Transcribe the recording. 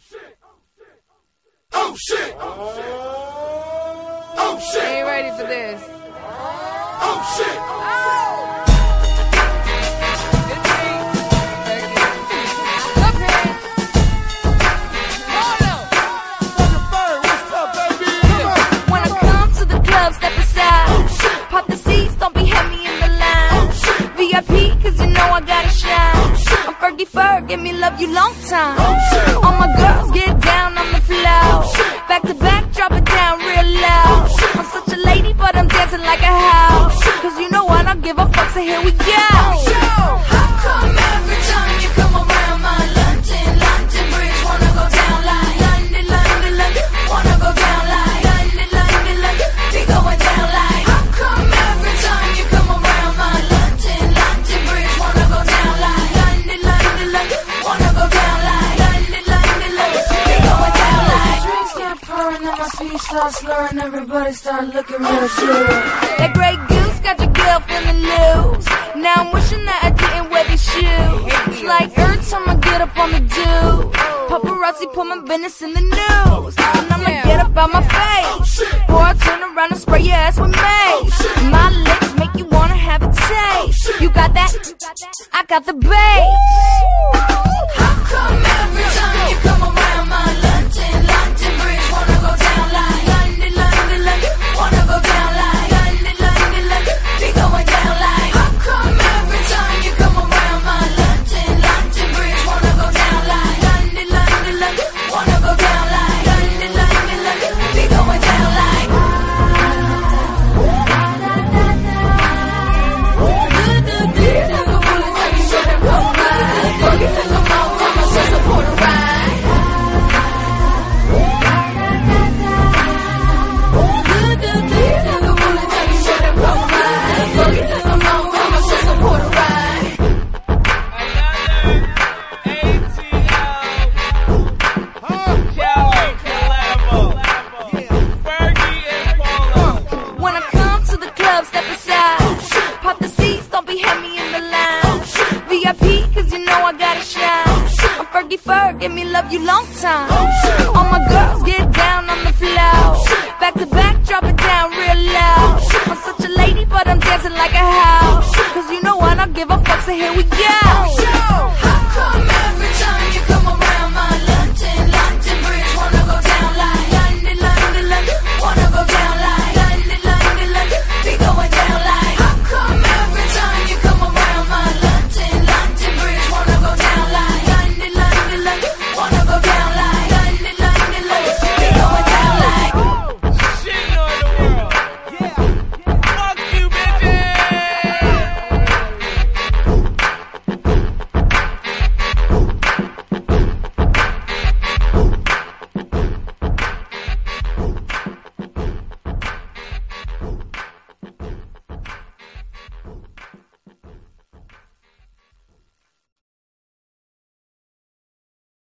Oh shit! Oh shit! Ain't ready for this. Oh shit! When I come to the club, step aside. Pop the seats, don't be heavy in the line. VIP, cause you know I gotta shine. I'm Fergie Ferg, give me love you long time. All my girls get down on the floor. Back to back, drop it down real loud. I'm such a lady, but I'm dancing like a house. Cause you know I don't give a fuck, so here we go. How come every time you come around my London Bridge, wanna go down like London, wanna go down like London, be going down like. How come every time you come around my London Bridge, wanna go down like London, wanna go down like London, be going down like. Drinks start pouring and my speech starts slurring, everybody start looking real sure. That Grey Goose got your girl feeling loose. Now I'm wishing that I didn't wear these shoes. It's like every time I get up on the do, paparazzi put my business in the news. And I'ma get up out my face, or I turn around and spray your ass with mace. My lips make you wanna have a taste. You got that? I got the bass. How come every time you come around my London Bridge, wanna go down like London, wanna go down like London, be going down like. How come every time you come around my London Bridge, wanna go down like London, wanna go down like London, be going down like. When I come to the club, step aside. Pop the seats, don't be heavy in the line. VIP, cause you know I gotta shine. I'm Fergie Ferg, give me love you long time. All my girls get down on the floor. Back to back, drop it down real loud. I'm such a lady, but I'm dancing like a house. Cause you know I don't give a fuck, so here we go.